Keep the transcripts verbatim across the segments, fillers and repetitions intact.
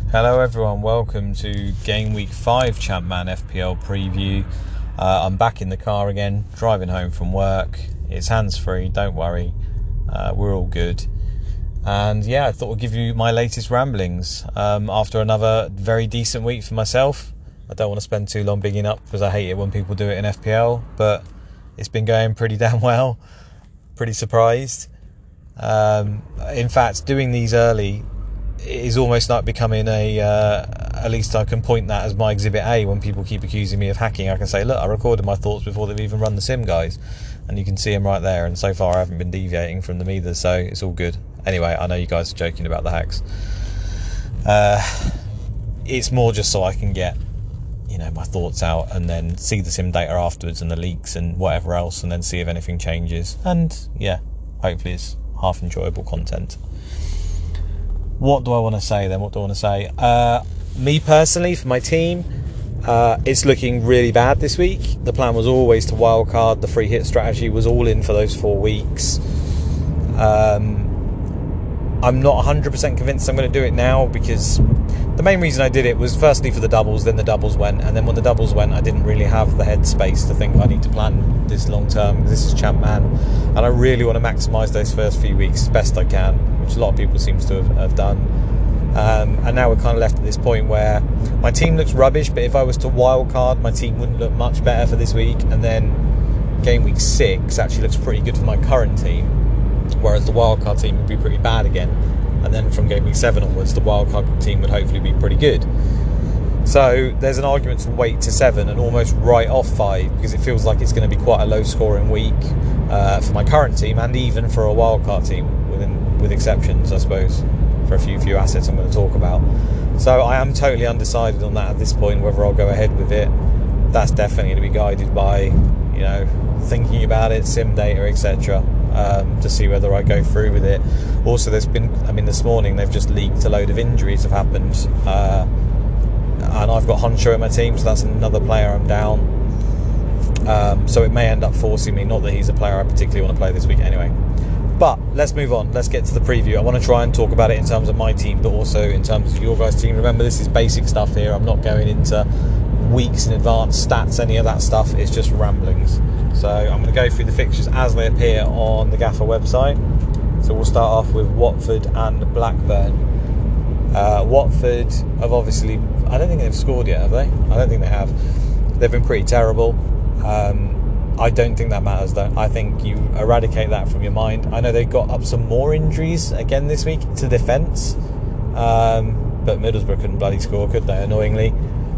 Hello everyone, welcome to Game Week five Champman F P L preview. Uh, I'm back in the car again, driving home from work. It's hands-free, don't worry, uh, we're all good. And yeah, I thought I'd give you my latest ramblings um, after another very decent week for myself. I don't want to spend too long bigging up because I hate it when people do it in F P L, but it's been going pretty damn well. Pretty surprised. Um, in fact, doing these early is almost like becoming a uh, at least I can point that as my exhibit A. When people keep accusing me of hacking, I can say, look, I recorded my thoughts before they've even run the sim, guys, and you can see them right there, and so far I haven't been deviating from them either, so it's all good. Anyway, I know you guys are joking about the hacks. Uh, it's more just so I can get, you know, my thoughts out and then see the sim data afterwards and the leaks and whatever else, and then see if anything changes, and yeah, hopefully it's half enjoyable content. What do I want to say then? What do I want to say? Uh, me personally, for my team, uh, it's looking really bad this week. The plan was always to wildcard. The free hit strategy was all in for those four weeks. Um, I'm not one hundred percent convinced I'm going to do it now, because the main reason I did it was firstly for the doubles, then the doubles went, and then when the doubles went, I didn't really have the headspace to think I need to plan this long term. This is Champman, and I really want to maximise those first few weeks as best I can, which a lot of people seems to have, have done. Um, and now we're kind of left at this point where my team looks rubbish, but if I was to wildcard, my team wouldn't look much better for this week, and then game week six actually looks pretty good for my current team, whereas the wildcard team would be pretty bad again, and then from game week seven onwards the wildcard team would hopefully be pretty good. So there's an argument to wait to seven and almost write off five, because it feels like it's going to be quite a low scoring week uh, for my current team, and even for a wildcard team, within, with exceptions I suppose for a few few assets I'm going to talk about. So I am totally undecided on that at this point, whether I'll go ahead with it. That's definitely going to be guided by, you know, thinking about it, sim data, etc. Um, to see whether I go through with it. Also, there's been, I mean, this morning they've just leaked a load of injuries have happened, uh, and I've got Honcho in my team, so that's another player I'm down. Um, so it may end up forcing me, not that he's a player I particularly want to play this week anyway. But let's move on, let's get to the preview. I want to try and talk about it in terms of my team, but also in terms of your guys' team. Remember, this is basic stuff here. I'm not going into weeks in advance, stats, any of that stuff. It's just ramblings. So I'm going to go through the fixtures as they appear on the Gaffer website. So we'll start off with Watford and Blackburn. Uh, Watford have obviously, I don't think they've scored yet, have they? I don't think they have. They've been pretty terrible. Um, I don't think that matters though. I think you eradicate that from your mind. I know they got up some more injuries again this week to defence, um, but Middlesbrough couldn't bloody score, could they, annoyingly?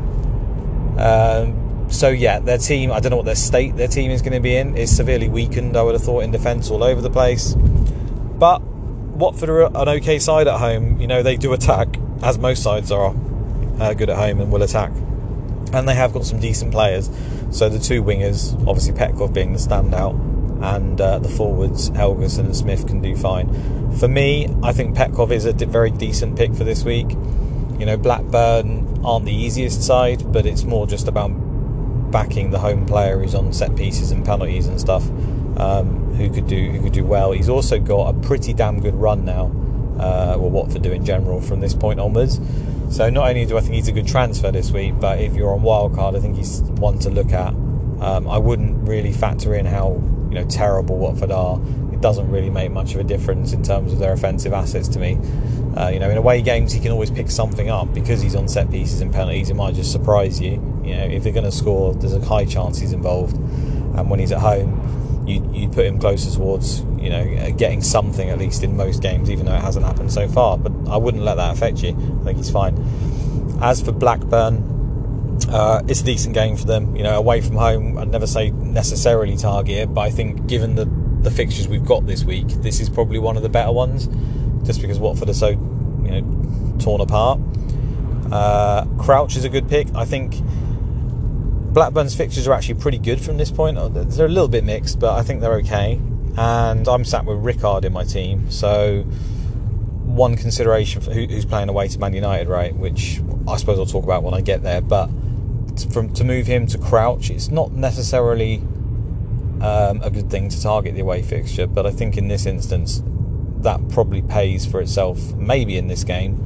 Um, so yeah, their team, I don't know what their state their team is going to be in. Is severely weakened, I would have thought, in defence all over the place. But Watford are an okay side at home. You know, they do attack, as most sides are uh, good at home and will attack. And they have got some decent players. So the two wingers, obviously Petkov being the standout, and uh, the forwards, Helguson and Smith, can do fine. For me, I think Petkov is a very decent pick for this week. You know, Blackburn aren't the easiest side, but it's more just about backing the home player who's on set pieces and penalties and stuff, um, who could do who could do well. He's also got a pretty damn good run now, uh, well, Watford do in general from this point onwards. So not only do I think he's a good transfer this week, but if you're on wildcard, I think he's one to look at. Um, I wouldn't really factor in how, you know, terrible Watford are. It doesn't really make much of a difference in terms of their offensive assets to me. Uh, you know, in away games he can always pick something up because he's on set pieces and penalties. It might just surprise you. You know, if they're going to score, there's a high chance he's involved. And when he's at home, you you put him closer towards, you know, getting something at least in most games, even though it hasn't happened so far. But I wouldn't let that affect you. I think he's fine. As for Blackburn, uh, it's a decent game for them. You know, away from home, I'd never say necessarily target it, but I think given the the fixtures we've got this week, this is probably one of the better ones, just because Watford are so, you know, torn apart. Uh, Crouch is a good pick. I think Blackburn's fixtures are actually pretty good from this point. They're a little bit mixed, but I think they're okay. And I'm sat with Rickard in my team, so one consideration for who, who's playing away to Man United, right, which I suppose I'll talk about when I get there, but from to move him to Crouch, it's not necessarily um, a good thing to target the away fixture, but I think in this instance that probably pays for itself, maybe in this game.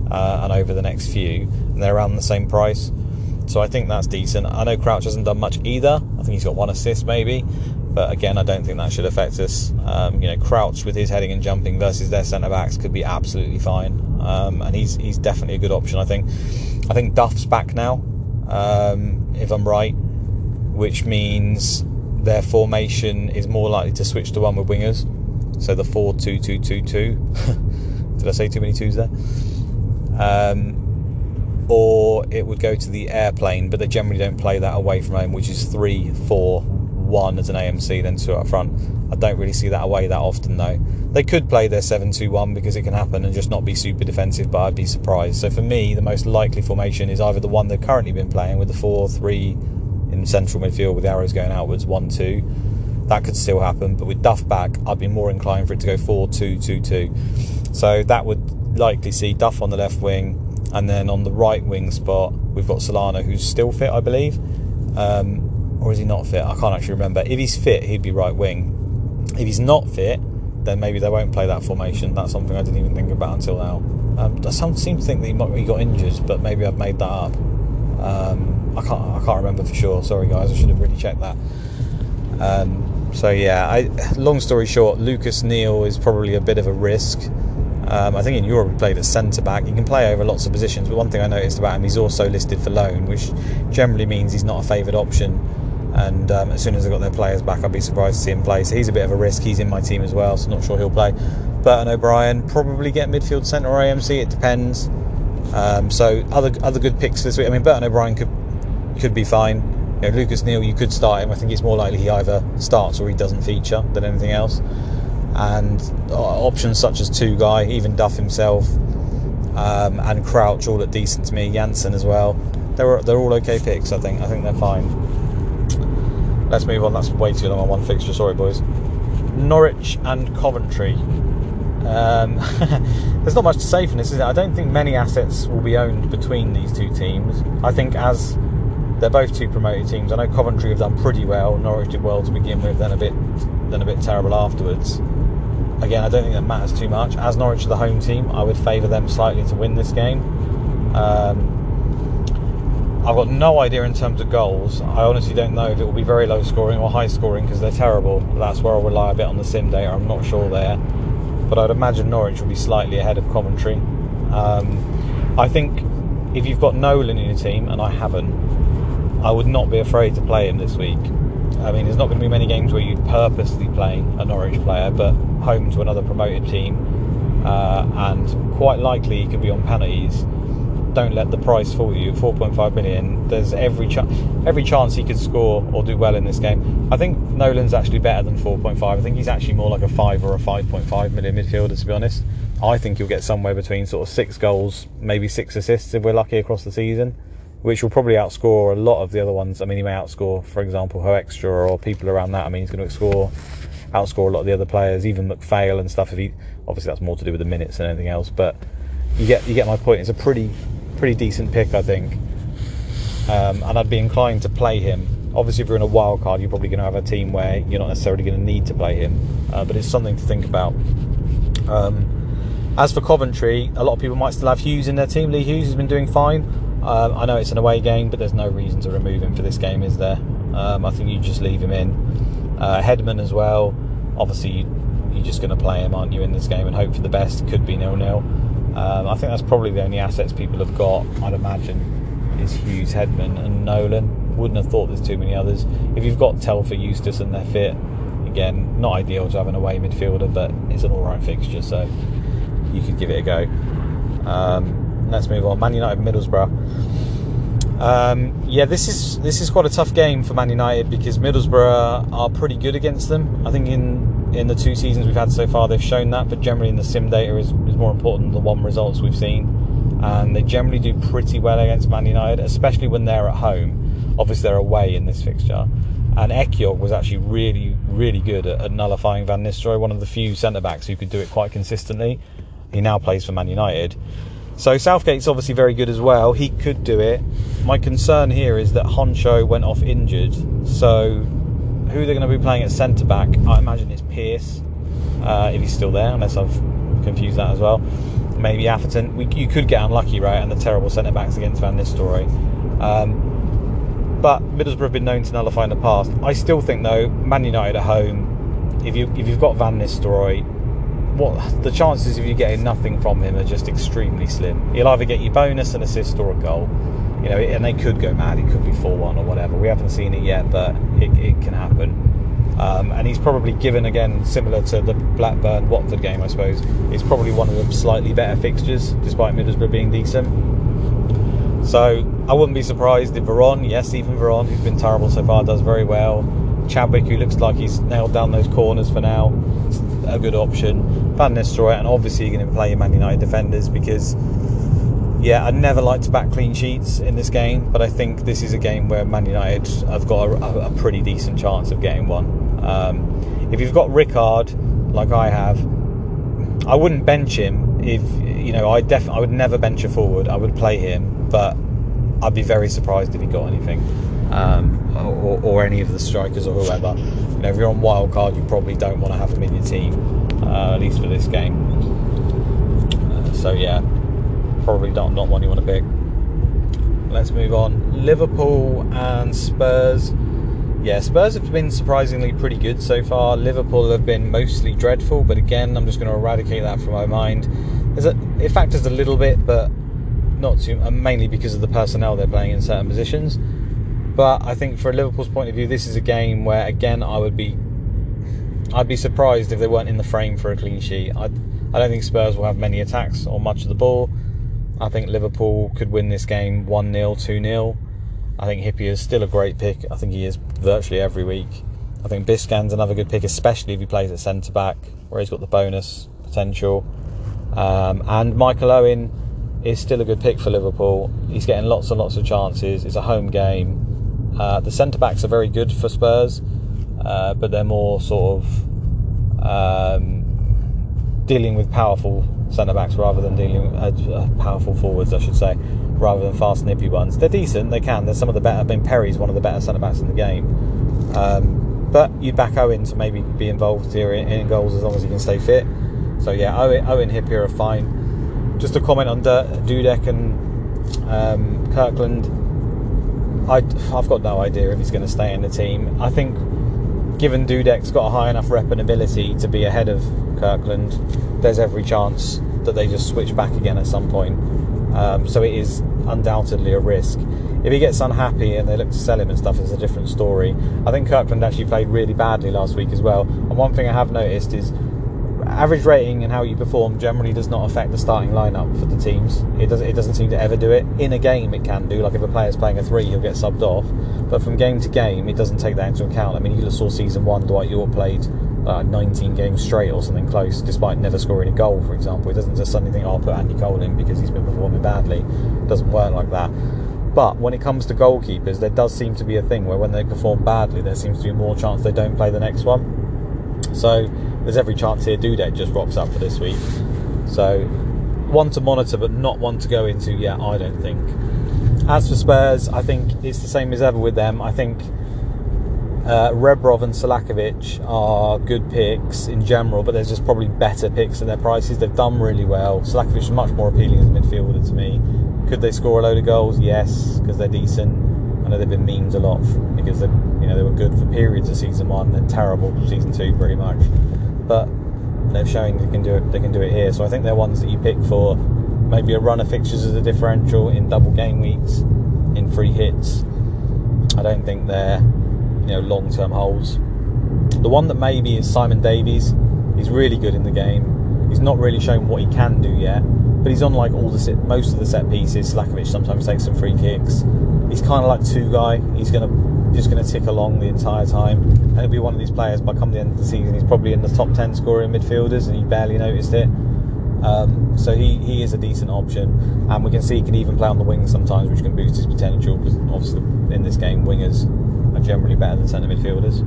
uh, and over the next few, and they're around the same price. So I think that's decent. I know Crouch hasn't done much either. I think he's got one assist maybe, but again, I don't think that should affect us. Um, you know, Crouch with his heading and jumping versus their centre backs could be absolutely fine, um, and he's he's definitely a good option. I think. I think Duff's back now, um, if I'm right, which means their formation is more likely to switch to one with wingers. So the four two two two two. Did I say too many twos there? Um, or it would go to the airplane, but they generally don't play that away from home, which is three four one as an A M C, then two up front. I don't really see that away that often though. They could play their seven two one because it can happen and just not be super defensive, but I'd be surprised. So for me, the most likely formation is either the one they've currently been playing with the four three in central midfield with the arrows going outwards, one two. That could still happen, but with Duff back, I'd be more inclined for it to go four two two two. So that would likely see Duff on the left wing, and then on the right wing spot, we've got Solana, who's still fit, I believe. Um, or is he not fit? I can't actually remember. If he's fit, he'd be right wing. If he's not fit, then maybe they won't play that formation. That's something I didn't even think about until now. Um, I seem to think that he might he got injured, but maybe I've made that up. Um, I can't I can't remember for sure. Sorry guys, I should have really checked that. Um, so yeah, I, long story short, Lucas Neal is probably a bit of a risk. Um, I think in Europe he played at centre back. He can play over lots of positions, but one thing I noticed about him, he's also listed for loan, which generally means he's not a favoured option. And um, as soon as I got their players back, I'd be surprised to see him play. So he's a bit of a risk. He's in my team as well, so not sure he'll play. Burton O'Brien probably get midfield centre or A M C. It depends. Um, so other other good picks this week. I mean, Burton O'Brien could could be fine. You know, Lucas Neal, you could start him. I think it's more likely he either starts or he doesn't feature than anything else. And uh, options such as Two Guy, even Duff himself, um, and Crouch all look decent to me. Janssen as well. They're they're all okay picks. I think I think they're fine. Let's move on. That's way too long on one fixture. Sorry, boys. Norwich and Coventry. Um, there's not much to say from this, is it? I don't think many assets will be owned between these two teams. I think as they're both two promoted teams, I know Coventry have done pretty well. Norwich did well to begin with, then a bit, then a bit terrible afterwards. Again, I don't think that matters too much. As Norwich are the home team, I would favour them slightly to win this game. Um, I've got no idea in terms of goals. I honestly don't know if it will be very low scoring or high scoring because they're terrible. That's where I'll rely a bit on the sim data. I'm not sure there. But I'd imagine Norwich will be slightly ahead of Coventry. Um, I think if you've got Nolan in your team, and I haven't, I would not be afraid to play him this week. I mean, there's not going to be many games where you'd purposely play a Norwich player, but home to another promoted team, uh, and quite likely he could be on penalties. Don't let the price fool you. four point five million. There's every ch- every chance he could score or do well in this game. I think Nolan's actually better than four point five. I think he's actually more like a five or a five point five million midfielder, to be honest. I think he'll get somewhere between sort of six goals, maybe six assists if we're lucky across the season, which will probably outscore a lot of the other ones. I mean, he may outscore, for example, Hoekstra or people around that. I mean, he's going to score, outscore a lot of the other players, even McPhail and stuff. If he, obviously, that's more to do with the minutes than anything else. But you get you get my point. It's a pretty pretty decent pick, I think, um, and I'd be inclined to play him. Obviously, if you're in a wild card, you're probably going to have a team where you're not necessarily going to need to play him, uh, but it's something to think about. Um, as for Coventry, a lot of people might still have Hughes in their team. Lee Hughes has been doing fine. Uh, I know it's an away game, but there's no reason to remove him for this game, is there? Um, I think you just leave him in. Uh, Hedman as well. Obviously, you, you're just going to play him, aren't you, in this game, and hope for the best. It could be nil nil. Um, I think that's probably the only assets people have got, I'd imagine, is Hughes, Hedman and Nolan. Wouldn't have thought there's too many others. If you've got Telfer, Eustace and they're fit, again, not ideal to have an away midfielder, but it's an alright fixture, so you could give it a go. Um, let's move on. Man United, Middlesbrough. Um, yeah, this is this is quite a tough game for Man United because Middlesbrough are pretty good against them. I think in in the two seasons we've had so far they've shown that, but generally in the sim data is, is more important than the one results we've seen, and they generally do pretty well against Man United, especially when they're at home. Obviously they're away in this fixture, and Ekjog was actually really really good at, at nullifying Van Nistelrooy, one of the few centre-backs who could do it quite consistently. He now plays for Man United, so Southgate's obviously very good as well. He could do it. My concern here is that Honcho went off injured, so who they're going to be playing at centre-back, I imagine it's Pearce, uh, if he's still there, unless I've confused that as well. maybe Atherton. We, you could get unlucky, right, and the terrible centre-backs against Van Nistelrooy. Um, but Middlesbrough have been known to nullify in the past. I still think, though, Man United at home, if, you, if you've got Van Nistelrooy, what the chances of you getting nothing from him are just extremely slim. He'll either get you bonus, an assist, or a goal. You know, and they could go mad. It could be four one or whatever. We haven't seen it yet, but it, it can happen. Um, and he's probably given, again, similar to the Blackburn-Watford game, I suppose, it's probably one of the slightly better fixtures, despite Middlesbrough being decent. So I wouldn't be surprised if Veron, yes, even Veron, who's been terrible so far, does very well. Chadwick, who looks like he's nailed down those corners for now, it's a good option. Van Nistelrooy, and obviously you're going to play your Man United defenders because, yeah, I never like to back clean sheets in this game, but I think this is a game where Man United have got a, a pretty decent chance of getting one. Um, if you've got Rickard, like I have, I wouldn't bench him. If you know, I def- I would never bench a forward. I would play him, but I'd be very surprised if he got anything, um, or, or any of the strikers or whoever. You know, if you're on wild card, you probably don't want to have him in your team, uh, at least for this game. Uh, so yeah, probably not not one you want to pick. Let's move on. Liverpool and Spurs. Yeah, Spurs have been surprisingly pretty good so far. Liverpool have been mostly dreadful, but again, I'm just going to eradicate that from my mind. There's a, it factors a little bit, but not too, and mainly because of the personnel they're playing in certain positions. But I think for Liverpool's point of view, this is a game where, again, I would be, I'd be surprised if they weren't in the frame for a clean sheet. I, I don't think Spurs will have many attacks or much of the ball. I think Liverpool could win this game one nil, two nil. I think Hyypiä is still a great pick. I think he is virtually every week. I think Biscan's another good pick, especially if he plays at centre-back, where he's got the bonus potential. Um, and Michael Owen is still a good pick for Liverpool. He's getting lots and lots of chances. It's a home game. Uh, the centre-backs are very good for Spurs, uh, but they're more sort of um, dealing with powerful centre-backs rather than dealing with uh, powerful forwards, I should say, rather than fast, nippy ones. They're decent, they can. They're some of the better. I mean, Perry's one of the better centre-backs in the game. Um, but you'd back Owen to maybe be involved here in, in goals as long as he can stay fit. So yeah, Owen, Owen Hyypiä are fine. Just a comment on Dudek and um, Kirkland. I, I've got no idea if he's going to stay in the team. I think, given Dudek's got a high enough rep and ability to be ahead of Kirkland, there's every chance that they just switch back again at some point. Um, so it is undoubtedly a risk. If he gets unhappy and they look to sell him and stuff, it's a different story. I think Kirkland actually played really badly last week as well. And one thing I have noticed is average rating and how you perform generally does not affect the starting lineup for the teams. It doesn't. It doesn't seem to ever do it. In a game, it can do. Like if a player's playing a three, he'll get subbed off. But from game to game, it doesn't take that into account. I mean, you saw season one, Dwight York played uh, nineteen games straight or something close, despite never scoring a goal, for example. It doesn't just suddenly think, oh, I'll put Andy Cole in because he's been performing badly. It doesn't work like that. But when it comes to goalkeepers, there does seem to be a thing where when they perform badly, there seems to be more chance they don't play the next one. So there's every chance here Dudek just rocks up for this week. So one to monitor, but not one to go into yet, I don't think. As for Spurs, I think it's the same as ever with them. I think uh, Rebrov and Selakovic are good picks in general, but there's just probably better picks at their prices. They've done really well. Selakovic is much more appealing as a midfielder to me. Could they score a load of goals? Yes, because they're decent. I know they've been memed a lot because they, you know, they were good for periods of season one and then terrible season two, pretty much. But they're showing they can do it. They can do it here. So I think they're ones that you pick for maybe a run of fixtures as a differential in double game weeks, in free hits. I don't think they're, you know, long-term holds. The one that maybe is Simon Davies. He's really good in the game. He's not really shown what he can do yet. But he's on like all the set, most of the set pieces. Selakovic sometimes takes some free kicks. He's kind of like two guy. He's gonna just gonna tick along the entire time, and he'll be one of these players. By come the end of the season, he's probably in the top ten scoring midfielders, and he barely noticed it. Um, so he he is a decent option, and we can see he can even play on the wing sometimes, which can boost his potential. Because obviously in this game, wingers are generally better than centre midfielders.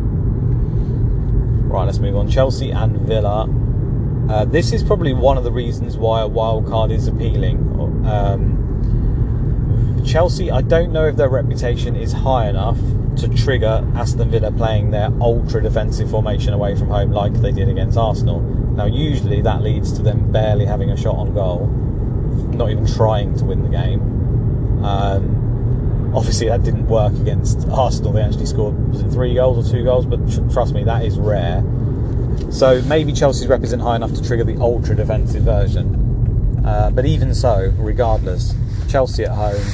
Right, let's move on. Chelsea and Villa. Uh, this is probably one of the reasons why a wild card is appealing. Um, Chelsea, I don't know if their reputation is high enough to trigger Aston Villa playing their ultra defensive formation away from home like they did against Arsenal. Now usually that leads to them barely having a shot on goal, not even trying to win the game. Um, obviously that didn't work against Arsenal. They actually scored, was it three goals or two goals? But tr- trust me, that is rare. So maybe Chelsea's rep isn't high enough to trigger the ultra defensive version. Uh, but even so, regardless, Chelsea at home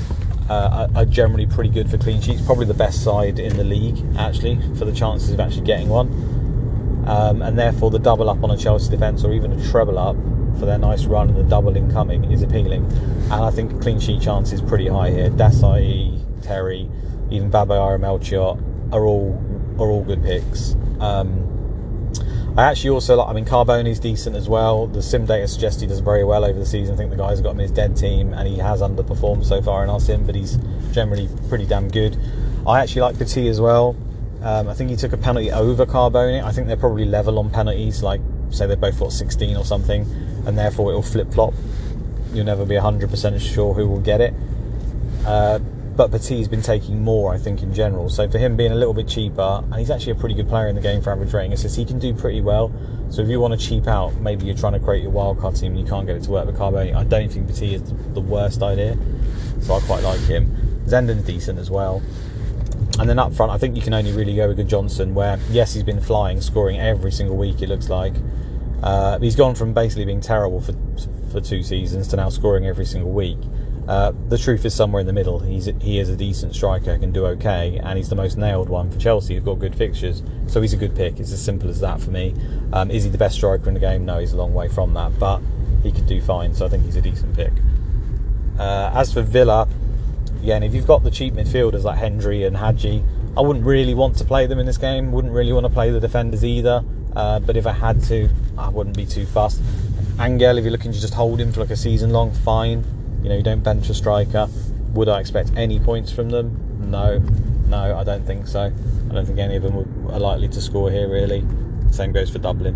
uh, are, are generally pretty good for clean sheets. Probably the best side in the league, actually, for the chances of actually getting one. Um, and therefore the double up on a Chelsea defence, or even a treble up for their nice run and the double incoming, is appealing. And I think a clean sheet chance is pretty high here. Desai, Terry, even Babayar and Melchior are all are all good picks. Um, I actually also like, I mean, Carboni's decent as well. The sim data suggests he does very well over the season. I think the guy's got him in his dead team, and he has underperformed so far in our sim, but he's generally pretty damn good. I actually like Petit as well. Um, I think he took a penalty over Carboni. I think they're probably level on penalties, like say they both got sixteen or something, and therefore it'll flip-flop. You'll never be one hundred percent sure who will get it. Uh, but Petit's been taking more, I think, in general. So for him being a little bit cheaper, and he's actually a pretty good player in the game for average rating assists, he can do pretty well. So if you want to cheap out, maybe you're trying to create your wildcard team and you can't get it to work with Carboni, I don't think Petit is the worst idea. So I quite like him. Zenden's decent as well. And then up front, I think you can only really go with Good Johnson, where, yes, he's been flying, scoring every single week, it looks like. Uh, he's gone from basically being terrible for for two seasons to now scoring every single week. Uh, the truth is somewhere in the middle. He's he is a decent striker, can do okay, and he's the most nailed one for Chelsea. Who've got good fixtures, so he's a good pick. It's as simple as that for me. Um, is he the best striker in the game? No, he's a long way from that, but he could do fine. So I think he's a decent pick. Uh, as for Villa, again, if you've got the cheap midfielders like Hendry and Hadji, I wouldn't really want to play them in this game. Wouldn't really want to play the defenders either. Uh, but if I had to, I wouldn't be too fussed. Angel, if you're looking to just hold him for like a season long, fine. You know, you don't bench a striker. Would I expect any points from them? No, no, I don't think so. I don't think any of them are likely to score here, really. Same goes for Dublin.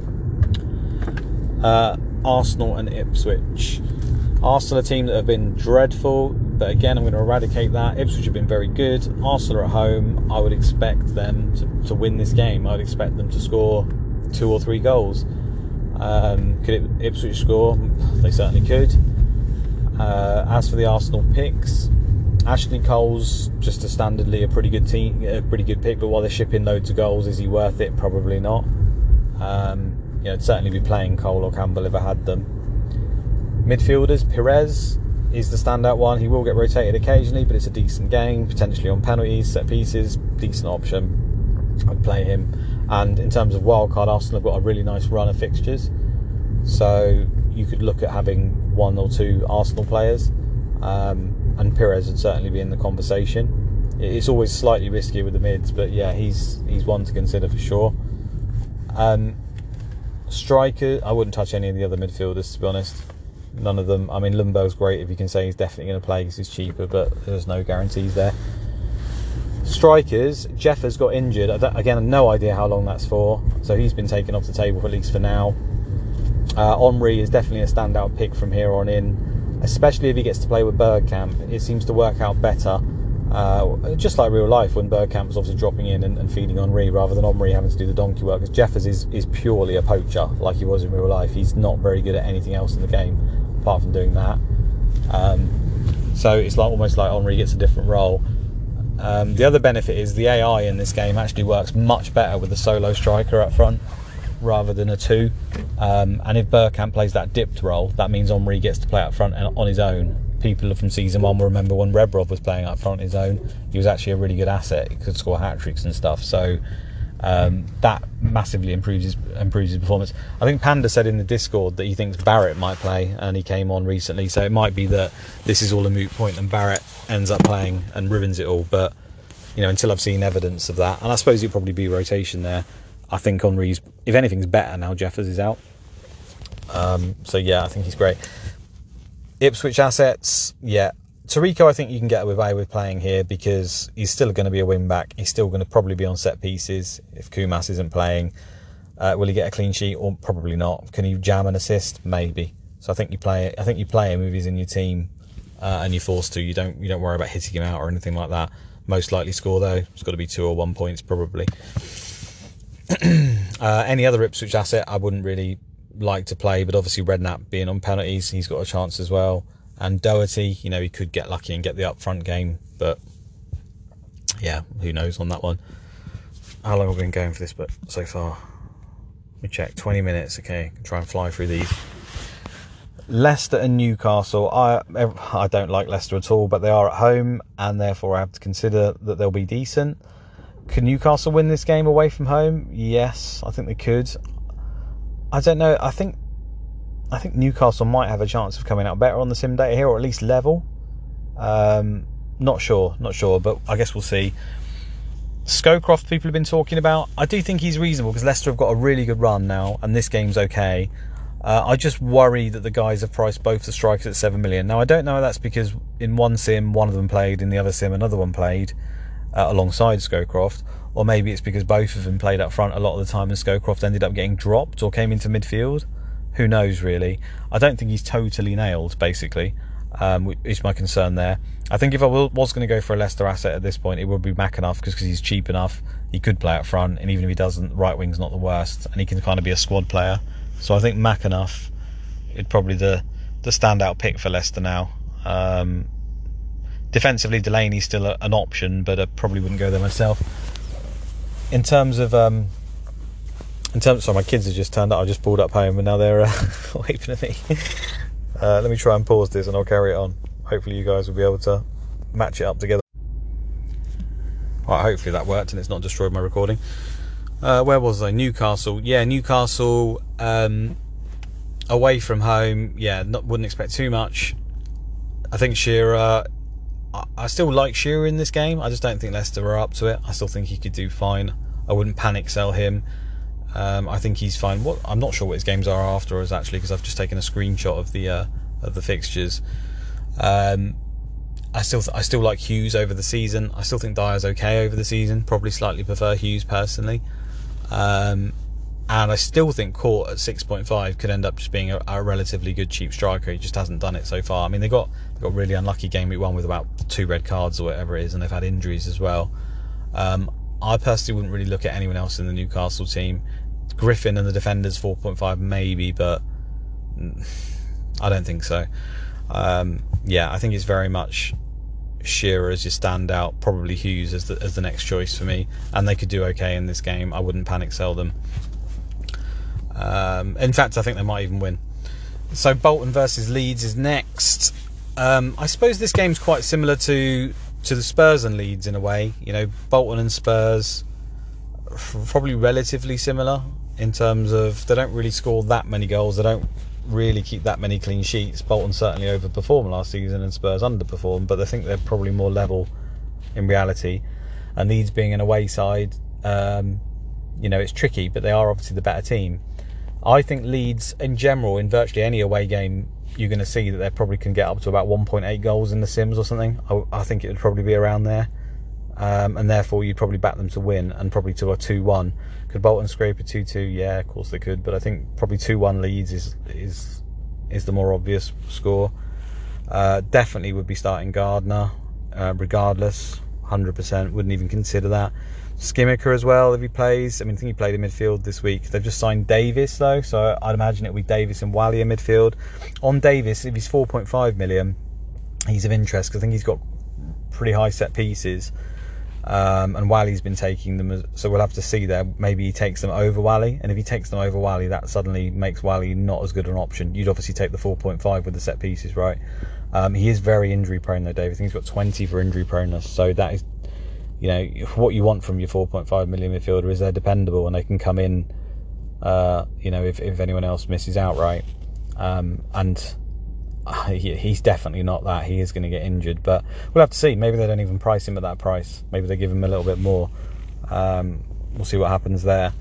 Uh, Arsenal and Ipswich. Arsenal are a team that have been dreadful, but again, I'm going to eradicate that. Ipswich have been very good. Arsenal are at home. I would expect them to, to win this game. I would expect them to score two or three goals. Um, could it, Ipswich score? They certainly could. Uh, as for the Arsenal picks, Ashley Cole's just a standardly a pretty good team, a pretty good pick. But while they're shipping loads of goals, is he worth it? Probably not. Um, you know, I'd certainly be playing Cole or Campbell if I had them. Midfielders, Perez is the standout one. He will get rotated occasionally, but it's a decent game, potentially on penalties, set pieces, decent option. I'd play him. And in terms of wildcard, Arsenal have got a really nice run of fixtures, so you could look at having one or two Arsenal players, um, and Perez would certainly be in the conversation. It's always slightly riskier with the mids, but yeah, he's he's one to consider for sure. Um, striker, I wouldn't touch any of the other midfielders, to be honest. None of them. I mean, Lundberg's great if you can say he's definitely going to play because he's cheaper, but there's no guarantees there. Strikers, Jeff has got injured. Again, no idea how long that's for, so he's been taken off the table, at least for now. Uh, Omri is definitely a standout pick from here on in, especially if he gets to play with Bergkamp. It seems to work out better, uh, just like real life, when Bergkamp was obviously dropping in and, and feeding Omri rather than Omri having to do the donkey work, because Jeffers is, is purely a poacher like he was in real life. He's not very good at anything else in the game apart from doing that. Um, so it's like almost like Omri gets a different role. Um, the other benefit is the A I in this game actually works much better with a solo striker up front rather than a two. Um, and if Bergkamp plays that dipped role, that means Omri gets to play up front and on his own. People from season one will remember when Rebrov was playing up front on his own. He was actually a really good asset. He could score hat-tricks and stuff. So um, that massively improves his, improves his performance. I think Panda said in the Discord that he thinks Barrett might play, and he came on recently. So it might be that this is all a moot point and Barrett ends up playing and ruins it all. But you know, until I've seen evidence of that, and I suppose it'll probably be rotation there, I think Henry's, if anything's better now Jeffers is out. Um, so yeah, I think he's great. Ipswich assets, yeah. Tariko, I think you can get away with playing here because he's still going to be a win back. He's still going to probably be on set pieces if Kumas isn't playing. Uh, will he get a clean sheet? Or probably not. Can he jam an assist? Maybe. So I think you play. I think you play him if he's in your team, uh, and you're forced to. You don't. You don't worry about hitting him out or anything like that. Most likely score though, it's got to be two or one points probably. uh, any other Ipswich asset I wouldn't really like to play, but obviously Redknapp being on penalties, he's got a chance as well. And Doherty, you know, he could get lucky and get the upfront game, but yeah, who knows on that one. How long have we been going for this? But so far, let me check. twenty minutes. Okay, try and fly through these. Leicester and Newcastle. I I don't like Leicester at all, but they are at home, and therefore I have to consider that they'll be decent. Could Newcastle win this game away from home? Yes, I think they could. I don't know. I think I think Newcastle might have a chance of coming out better on the sim data here, or at least level. Um, not sure, not sure, but I guess we'll see. Scowcroft, people have been talking about. I do think he's reasonable because Leicester have got a really good run now, and this game's okay. Uh, I just worry that the guys have priced both the strikers at seven million. Now, I don't know if that's because in one sim, one of them played, in the other sim, another one played uh, alongside Scowcroft, or maybe it's because both of them played up front a lot of the time and Scowcroft ended up getting dropped or came into midfield. Who knows, really? I don't think he's totally nailed, basically, um, which is my concern there. I think if I will, was going to go for a Leicester asset at this point, it would be McAnuff, because he's cheap enough. He could play up front, and even if he doesn't, right wing's not the worst, and he can kind of be a squad player. So I think McAnuff is probably the, the standout pick for Leicester now. Um, defensively, Delaney's still a, an option, but I probably wouldn't go there myself. In terms of... Um, in terms, sorry, my kids have just turned up. I just pulled up home, and now they're uh, waving at me. uh, let me try and pause this, and I'll carry it on. Hopefully you guys will be able to match it up together. Right, hopefully that worked and it's not destroyed my recording. Uh, where was I? Newcastle. Yeah, Newcastle um, away from home. Yeah, not, wouldn't expect too much. I think Shearer... I, I still like Shearer in this game. I just don't think Leicester are up to it. I still think he could do fine. I wouldn't panic sell him. Um, I think he's fine. What I'm not sure what his games are afterwards, actually, because I've just taken a screenshot of the uh, of the fixtures. Um, I still th- I still like Hughes over the season. I still think Dyer's okay over the season. Probably slightly prefer Hughes personally. Um, and I still think Court at six point five could end up just being a, a relatively good cheap striker. He just hasn't done it so far. I mean, they got they got really unlucky game week one with about two red cards or whatever it is, and they've had injuries as well. Um, I personally wouldn't really look at anyone else in the Newcastle team. Griffin and the defenders four point five maybe, but I don't think so. Um, yeah, I think it's very much Shearer as your standout, probably Hughes as the, as the next choice for me, and they could do okay in this game. I wouldn't panic sell them. Um, in fact, I think they might even win. So Bolton versus Leeds is next. Um, I suppose this game's quite similar to to the Spurs and Leeds in a way. You know, Bolton and Spurs probably relatively similar in terms of they don't really score that many goals. They don't really keep that many clean sheets. Bolton certainly overperformed last season and Spurs underperformed, but I think they're probably more level in reality. And Leeds being an away side, um, you know, it's tricky, but they are obviously the better team. I think Leeds in general, in virtually any away game, you're going to see that they probably can get up to about one point eight goals in the Sims or something. I, I think it would probably be around there. Um, and therefore you'd probably back them to win, and probably to a two one. Could Bolton scrape a two two? Yeah, of course they could, but I think probably two one Leeds is is is the more obvious score. Uh, definitely would be starting Gardner, uh, regardless, one hundred percent. Wouldn't even consider that. Skimiker as well, if he plays. I mean, I think he played in midfield this week. They've just signed Davis, though, so I'd imagine it would be Davis and Wally in midfield. On Davis, if he's four point five million, he's of interest, because I think he's got pretty high set pieces. Um, and Wally's been taking them, so we'll have to see there. Maybe he takes them over Wally, and if he takes them over Wally, that suddenly makes Wally not as good an option. You'd obviously take the four point five with the set pieces, right? Um, he is very injury prone though, Dave. I think he's got twenty for injury proneness, so that is, you know, what you want from your four point five million midfielder is they're dependable and they can come in, uh, you know, if, if anyone else misses out, right? Um, and He, he's definitely not that. He is going to get injured, but we'll have to see. Maybe they don't even price him at that price. Maybe they give him a little bit more. Um, we'll see what happens there.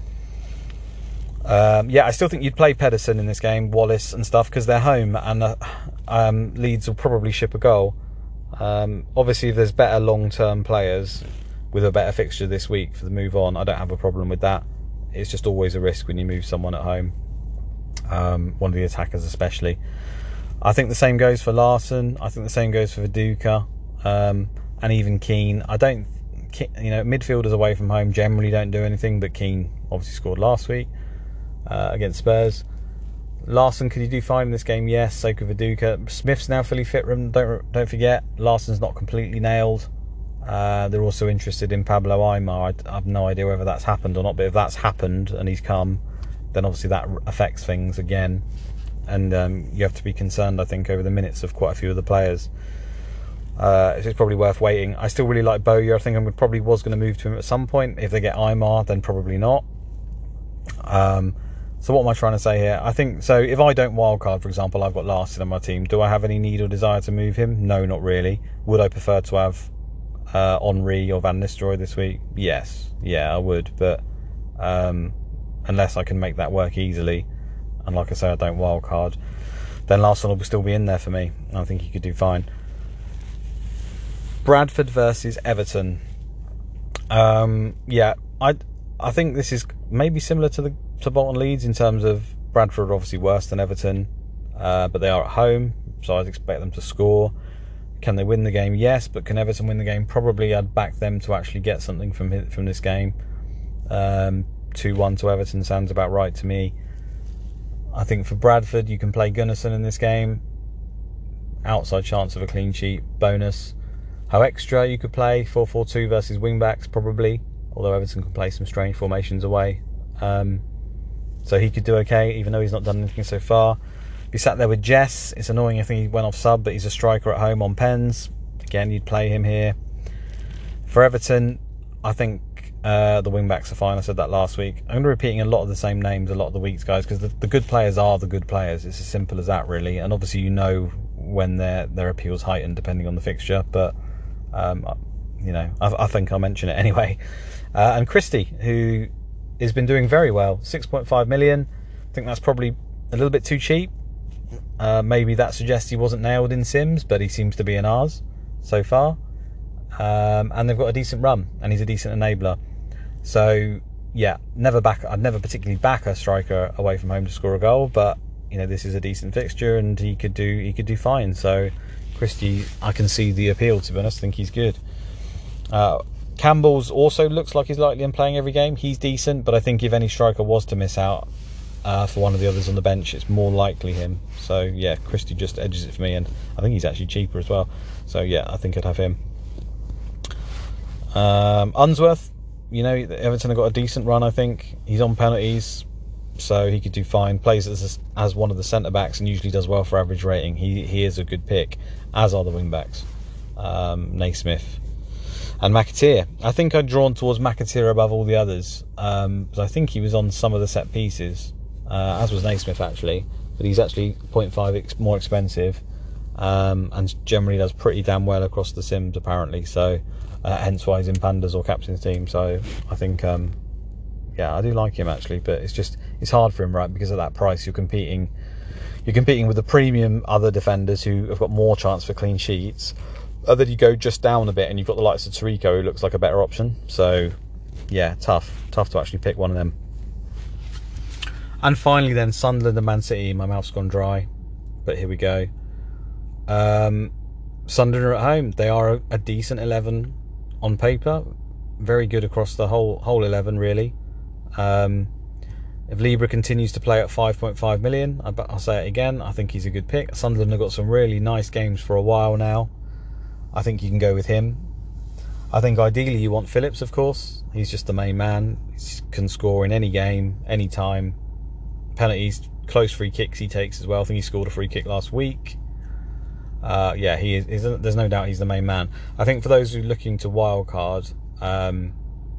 Um, yeah, I still think you'd play Pedersen in this game, Wallace and stuff, because they're home, and uh, um, Leeds will probably ship a goal. Um, obviously, if there's better long-term players with a better fixture this week for the move on, I don't have a problem with that. It's just always a risk when you move someone at home, um, one of the attackers especially. I think the same goes for Larson. I think the same goes for Viduka. Um, and even Keane. I don't, you know, midfielders away from home generally don't do anything, but Keane obviously scored last week uh, against Spurs. Larsson, could he do fine in this game? Yes. So could Viduka. Smith's now fully fit. Don't don't forget, Larsson's not completely nailed. Uh, they're also interested in Pablo Aimar. I, I have no idea whether that's happened or not, but if that's happened and he's come, then obviously that affects things again. And um, you have to be concerned, I think, over the minutes of quite a few of the players. Uh, it's probably worth waiting. I still really like Bowyer. I think I probably was going to move to him at some point. If they get Aimar, then probably not. Um, so what am I trying to say here? I think, so if I don't wildcard, for example, I've got Larsson on my team. Do I have any need or desire to move him? No, not really. Would I prefer to have uh, Henry or Van Nistelrooy this week? Yes. Yeah, I would. But um, unless I can make that work easily, and like I say, I don't wildcard, then Larsson will still be in there for me. I think he could do fine. Bradford versus Everton. Um, yeah, I I think this is maybe similar to the to Bolton Leeds in terms of Bradford are obviously worse than Everton, uh, but they are at home, so I'd expect them to score. Can they win the game? Yes, but can Everton win the game? Probably. I'd back them to actually get something from from this game. Um, two one to Everton sounds about right to me. I think for Bradford, you can play Gunnarsson in this game. Outside chance of a clean sheet, bonus. How extra you could play four four two versus wingbacks, probably. Although Everton can play some strange formations away. Um, so he could do okay, even though he's not done anything so far. If you sat there with Jess, it's annoying. I think he went off sub, but he's a striker at home on pens. Again, you'd play him here. For Everton, I think uh, the wing-backs are fine. I said that last week. I'm going to be repeating a lot of the same names a lot of the weeks, guys, because the, the good players are the good players. It's as simple as that, really. And obviously, you know when their their appeal's heightened, depending on the fixture. But, um, you know, I, I think I'll mention it anyway. Uh, and Christie, who has been doing very well. six point five million. I think that's probably a little bit too cheap. Uh, maybe that suggests he wasn't nailed in Sims, but he seems to be in ours so far. Um, and they've got a decent run, and he's a decent enabler. So yeah, never back. I'd never particularly back a striker away from home to score a goal, but you know this is a decent fixture, and he could do he could do fine. So Christie, I can see the appeal. To be honest, I think he's good. Uh, Campbell's also looks like he's likely in playing every game. He's decent, but I think if any striker was to miss out uh, for one of the others on the bench, it's more likely him. So yeah, Christie just edges it for me, and I think he's actually cheaper as well. So yeah, I think I'd have him. Um, Unsworth, you know, Everton have got a decent run. I think he's on penalties, so he could do fine. Plays as as one of the centre backs and usually does well for average rating. He he is a good pick, as are the wing backs, um, Naismith and McAteer. I think I'm drawn towards McAteer above all the others, um, because I think he was on some of the set pieces, uh, as was Naismith actually, but he's actually zero point five ex- more expensive, um, and generally does pretty damn well across the Sims apparently. So. Uh, hence why he's in Pandas or captain's team. So I think, um, yeah, I do like him actually, but it's just it's hard for him, right? Because of that price, you're competing, you're competing with the premium other defenders who have got more chance for clean sheets. And then you go just down a bit, and you've got the likes of Tarico, who looks like a better option. So yeah, tough, tough to actually pick one of them. And finally, then Sunderland and Man City. My mouth's gone dry, but here we go. Um, Sunderland are at home. They are a, a decent eleven. On paper, very good across the whole whole eleven, really. Um, if Libra continues to play at five point five million, I'll say it again, I think he's a good pick. Sunderland have got some really nice games for a while now. I think you can go with him. I think ideally you want Phillips, of course. He's just the main man. He can score in any game, any time. Penalties, close free kicks he takes as well. I think he scored a free kick last week. Uh, yeah, he is, is. There's no doubt he's the main man. I think for those who are looking to wildcard, um,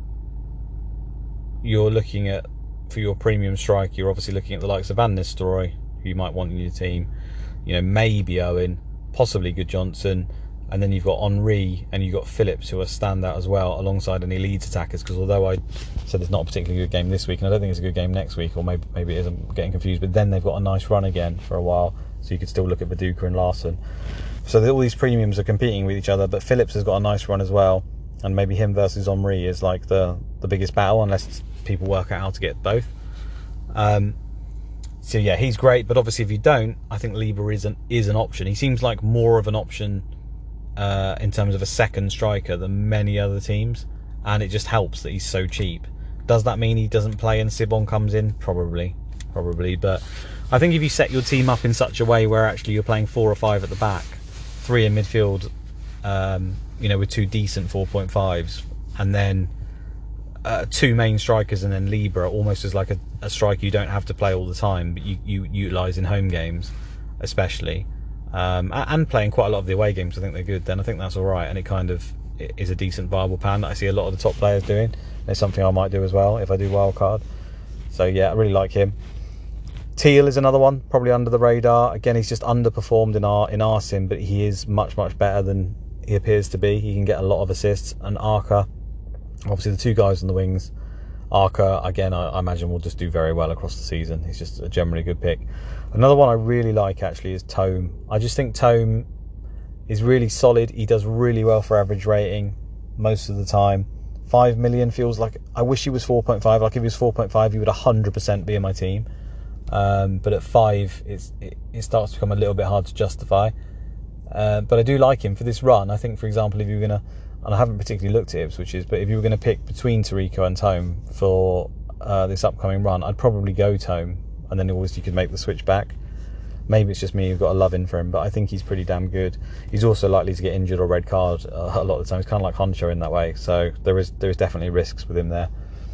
you're looking at, for your premium strike, you're obviously looking at the likes of Van Nistelrooy, who you might want in your team. You know, maybe Owen, possibly Goodjohnson, and then you've got Henry and you've got Phillips, who are standout as well, alongside any Leeds attackers. Because although I said it's not a particularly good game this week, and I don't think it's a good game next week, or maybe maybe it is, I'm getting confused. But then they've got a nice run again for a while. So you could still look at Viduka and Larsson. So all these premiums are competing with each other, but Phillips has got a nice run as well, and maybe him versus Henry is like the, the biggest battle, unless people work out how to get both. Um, so yeah, he's great, but obviously if you don't, I think Lieber is an, is an option. He seems like more of an option uh, in terms of a second striker than many other teams, and it just helps that he's so cheap. Does that mean he doesn't play and Sibon comes in? Probably, probably. But I think if you set your team up in such a way where actually you're playing four or five at the back, three in midfield, um, you know, with two decent four point fives, and then uh, two main strikers, and then Libra almost as like a, a striker you don't have to play all the time, but you, you utilise in home games, especially, um, and playing quite a lot of the away games. I think they're good. Then I think that's all right, and it kind of is a decent viable plan that I see a lot of the top players doing. It's something I might do as well if I do wildcard. So yeah, I really like him. Teal is another one, probably under the radar. Again, he's just underperformed in our in our sim, but he is much much better than he appears to be. He can get a lot of assists. And Arca, obviously the two guys on the wings. Arca, again, I, I imagine will just do very well across the season. He's just a generally good pick. Another one I really like actually is Tome. I just think Tome is really solid. He does really well for average rating most of the time. Five million feels like, I wish he was four point five. Like if he was four point five, he would one hundred percent be in my team. Um, but at five, it's, it, it starts to become a little bit hard to justify. Uh, but I do like him for this run. I think, for example, if you were going to, and I haven't particularly looked at Ipswich's, but if you were going to pick between Tariko and Tome for uh, this upcoming run, I'd probably go Tome, and then always you could make the switch back. Maybe it's just me who've got a love in for him, but I think he's pretty damn good. He's also likely to get injured or red card uh, a lot of the time. He's kind of like Honcho in that way, so there is there is definitely risks with him there.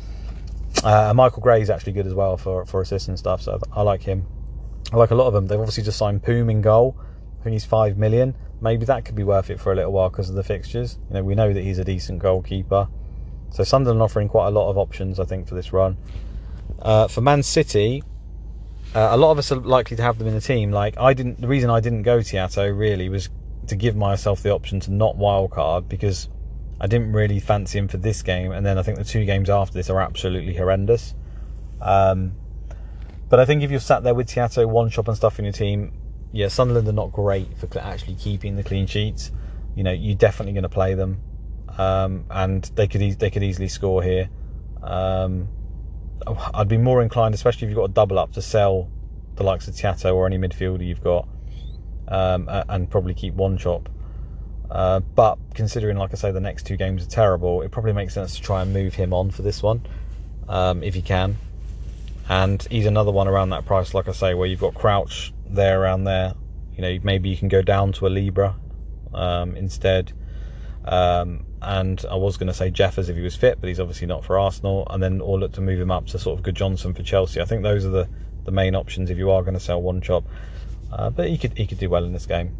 Uh, Michael Gray is actually good as well for, for assists and stuff, so I like him. I like a lot of them. They've obviously just signed Poom in goal. I think he's five million. Maybe that could be worth it for a little while because of the fixtures. You know, we know that he's a decent goalkeeper. So Sunderland offering quite a lot of options, I think, for this run. Uh, for Man City, Uh, a lot of us are likely to have them in the team. Like I didn't. The reason I didn't go Teato really was to give myself the option to not wildcard because I didn't really fancy him for this game, and then I think the two games after this are absolutely horrendous. Um, but I think if you're sat there with Teato, one shot and stuff in your team, yeah, Sunderland are not great for actually keeping the clean sheets. You know, you're definitely going to play them, um, and they could e they could easily score here. Um, I'd be more inclined, especially if you've got a double up, to sell the likes of Teato or any midfielder you've got, um, and probably keep one chop. Uh, but considering, like I say, the next two games are terrible, it probably makes sense to try and move him on for this one, um, if you can. And he's another one around that price, like I say, where you've got Crouch there around there. You know, maybe you can go down to a Libra um, instead. Um, and I was going to say Jeffers if he was fit, but he's obviously not for Arsenal, and then or look to move him up to sort of Good Johnson for Chelsea. I think those are the, the main options if you are going to sell one chop. Uh, but he could he could do well in this game.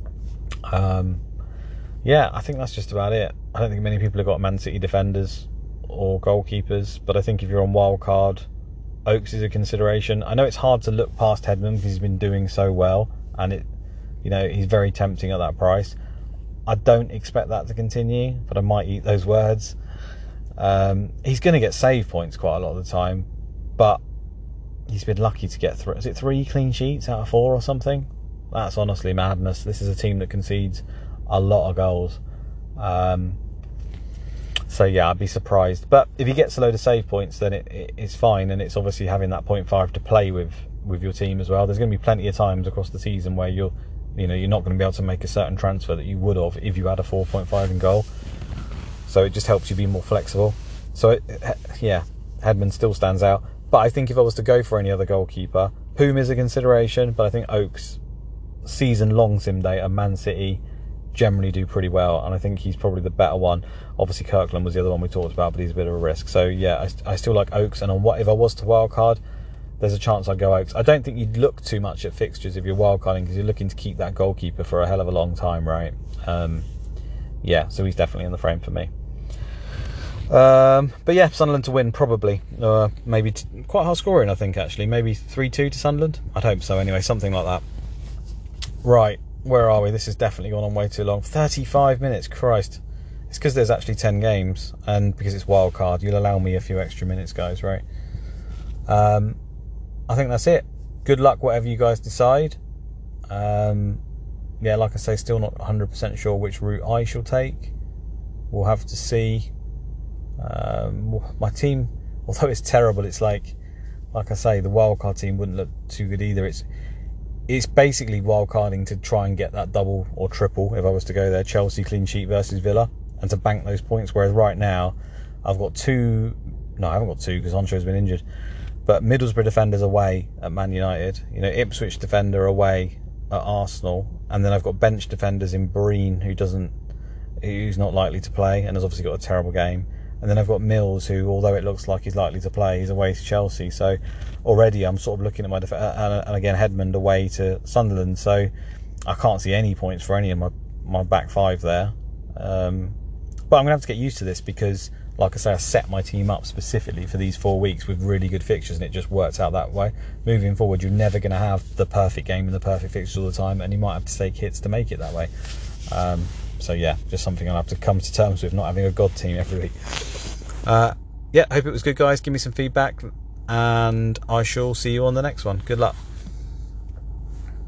Um, yeah, I think that's just about it. I don't think many people have got Man City defenders or goalkeepers, but I think if you're on wild card, Oaks is a consideration. I know it's hard to look past Hedman because he's been doing so well, and it, you know, he's very tempting at that price. I don't expect that to continue, but I might eat those words. Um, he's going to get save points quite a lot of the time, but he's been lucky to get through. Is it three clean sheets out of four or something? That's honestly madness. This is a team that concedes a lot of goals. Um, so yeah, I'd be surprised. But if he gets a load of save points, then it, it, it's fine, and it's obviously having that point five to play with with your team as well. There's going to be plenty of times across the season where you're You know, you're not going to be able to make a certain transfer that you would have if you had a four point five in goal. So it just helps you be more flexible. So, it, yeah, Hedman still stands out. But I think if I was to go for any other goalkeeper, Poom is a consideration, but I think Oaks, season-long sim data, Man City generally do pretty well, and I think he's probably the better one. Obviously, Kirkland was the other one we talked about, but he's a bit of a risk. So, yeah, I, I still like Oaks, and on what if I was to wildcard, there's a chance I'd go Oaks. I don't think you'd look too much at fixtures if you're wildcarding because you're looking to keep that goalkeeper for a hell of a long time, right? Um, yeah, so he's definitely in the frame for me. Um, but yeah, Sunderland to win, probably. Uh, maybe t quite high scoring, I think, actually. Maybe three two to Sunderland? I'd hope so anyway, something like that. Right, where are we? This has definitely gone on way too long. thirty-five minutes, Christ. It's because there's actually ten games, and because it's wildcard, you'll allow me a few extra minutes, guys, right? Um... I think that's it. Good luck, whatever you guys decide. Um, yeah, like I say, still not one hundred percent sure which route I shall take. We'll have to see. Um, my team, although it's terrible, it's like, like I say, the wildcard team wouldn't look too good either. It's it's basically wildcarding to try and get that double or triple if I was to go there. Chelsea clean sheet versus Villa, and to bank those points. Whereas right now, I've got two. No, I haven't got two because Honcho's been injured. But Middlesbrough defenders away at Man United. You know, Ipswich defender away at Arsenal, and then I've got bench defenders in Breen who doesn't, who's not likely to play, and has obviously got a terrible game. And then I've got Mills, who, although it looks like he's likely to play, he's away to Chelsea. So already I'm sort of looking at my defence, and, and again Hedmond away to Sunderland. So I can't see any points for any of my my back five there. Um, but I'm gonna have to get used to this because, like I say, I set my team up specifically for these four weeks with really good fixtures, and it just works out that way. Moving forward, you're never going to have the perfect game and the perfect fixtures all the time, and you might have to take hits to make it that way. Um, so yeah, just something I'll have to come to terms with, not having a god team every week. Uh, yeah, hope it was good, guys. Give me some feedback, and I shall see you on the next one. Good luck.